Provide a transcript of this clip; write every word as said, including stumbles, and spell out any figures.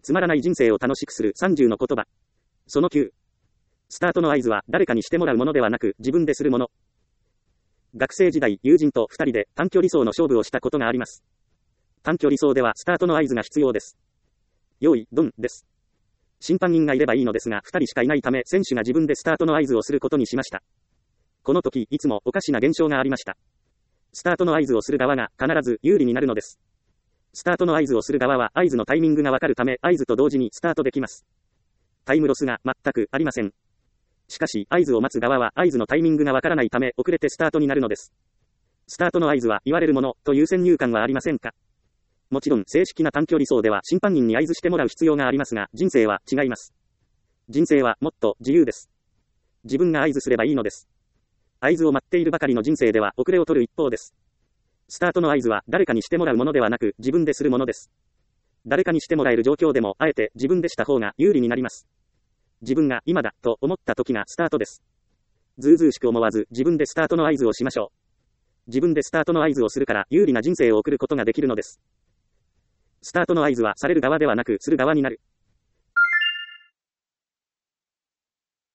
つまらない人生を楽しくするさんじゅうの言葉。そのきゅう。スタートの合図は誰かにしてもらうものではなく自分でするもの。学生時代、友人とふたりで短距離走の勝負をしたことがあります。短距離走ではスタートの合図が必要です。用意、ドンです。審判員がいればいいのですがふたりしかいないため選手が自分でスタートの合図をすることにしました。この時、いつもおかしな現象がありました。スタートの合図をする側が必ず有利になるのです。スタートの合図をする側は合図のタイミングがわかるため合図と同時にスタートできます。タイムロスが全くありません。しかし合図を待つ側は合図のタイミングがわからないため遅れてスタートになるのです。スタートの合図は言われるものという先入観はありませんか？もちろん正式な短距離走では審判員に合図してもらう必要がありますが人生は違います。人生はもっと自由です。自分が合図すればいいのです。合図を待っているばかりの人生では遅れを取る一方です。スタートの合図は誰かにしてもらうものではなく自分でするものです。誰かにしてもらえる状況でもあえて自分でした方が有利になります。自分が今だと思った時がスタートです。ずうずうしく思わず自分でスタートの合図をしましょう。自分でスタートの合図をするから有利な人生を送ることができるのです。スタートの合図はされる側ではなくする側になる。